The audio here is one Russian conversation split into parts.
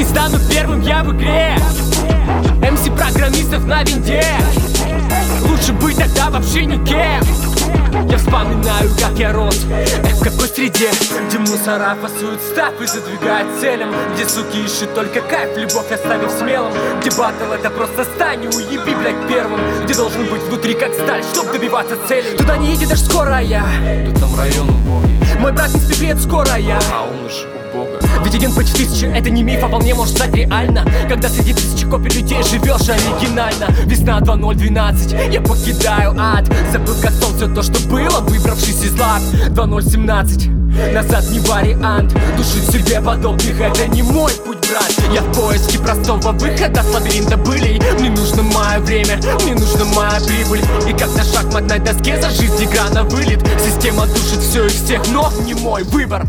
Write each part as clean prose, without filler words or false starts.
Стану первым я в игре, МС-программистов на винде. Лучше быть тогда вообще никем. Я вспоминаю, как я рос, в какой среде, где мусора фасуют став и задвигают целям, где суки ищут только кайф, любовь оставив смелым, где баттл это просто стань и уеби, блядь, первым, где должен быть внутри как сталь, чтоб добиваться целей. Туда не едет даже скорая, тут там район убогий, мой брат не спит, это скорая, а он уж у Бога. ведь 1 по 1000 это не миф, а вполне может стать реально, когда среди тысячи копий людей живешь оригинально. Весна 2012, я покидаю ад, забыл как сон все то, что было, выбравшись из лап. 2017, назад не вариант, душить себе подобных это не мой путь, брат. Я в поиске простого выхода с лабиринта былей. Мне нужно мое время, мне нужна моя прибыль. И как на шахматной доске за жизнь игра на вылет. Система душит все и всех, но не мой выбор.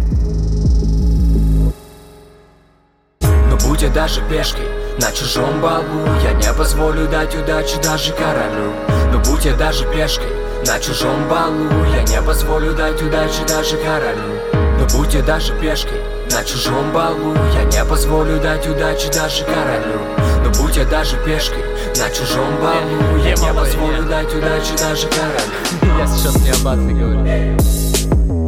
Но будь я даже пешкой на чужом балу, я не позволю дать удачи даже королю. Но будь я даже пешкой на чужом балу, я не позволю дать удачи даже королю. Но будь я даже пешкой на чужом балу, я не позволю дать удачи даже королю. Но будь я даже пешкой на чужом балу, я не позволю дать удачи даже королю. Я сейчас не об Атле говорю.